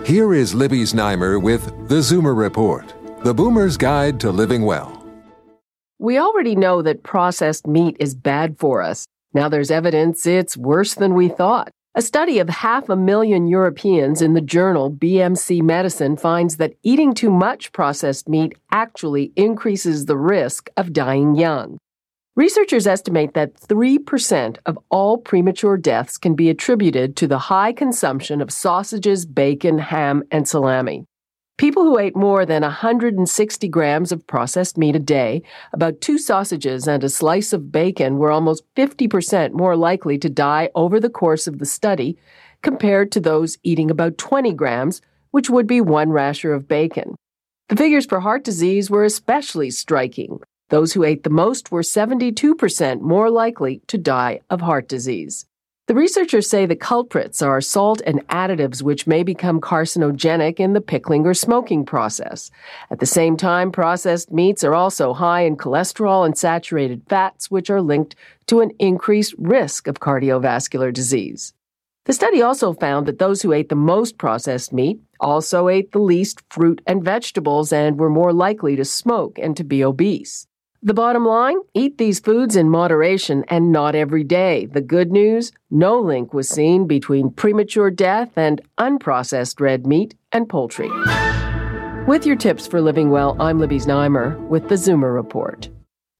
Here is Libby Znaimer with the Zoomer Report, the Boomer's Guide to Living Well. We already know that processed meat is bad for us. Now there's evidence it's worse than we thought. A study of 500,000 Europeans in the journal BMC Medicine finds that eating too much processed meat actually increases the risk of dying young. Researchers estimate that 3% of all premature deaths can be attributed to the high consumption of sausages, bacon, ham, and salami. People who ate more than 160 grams of processed meat a day, about 2 sausages and a slice of bacon, were almost 50% more likely to die over the course of the study compared to those eating about 20 grams, which would be 1 rasher of bacon. The figures for heart disease were especially striking. Those who ate the most were 72% more likely to die of heart disease. The researchers say the culprits are salt and additives which may become carcinogenic in the pickling or smoking process. At the same time, processed meats are also high in cholesterol and saturated fats, which are linked to an increased risk of cardiovascular disease. The study also found that those who ate the most processed meat also ate the least fruit and vegetables and were more likely to smoke and to be obese. The bottom line, eat these foods in moderation and not every day. The good news, no link was seen between premature death and unprocessed red meat and poultry. With your tips for living well, I'm Libby Znaimer with the Zoomer Report.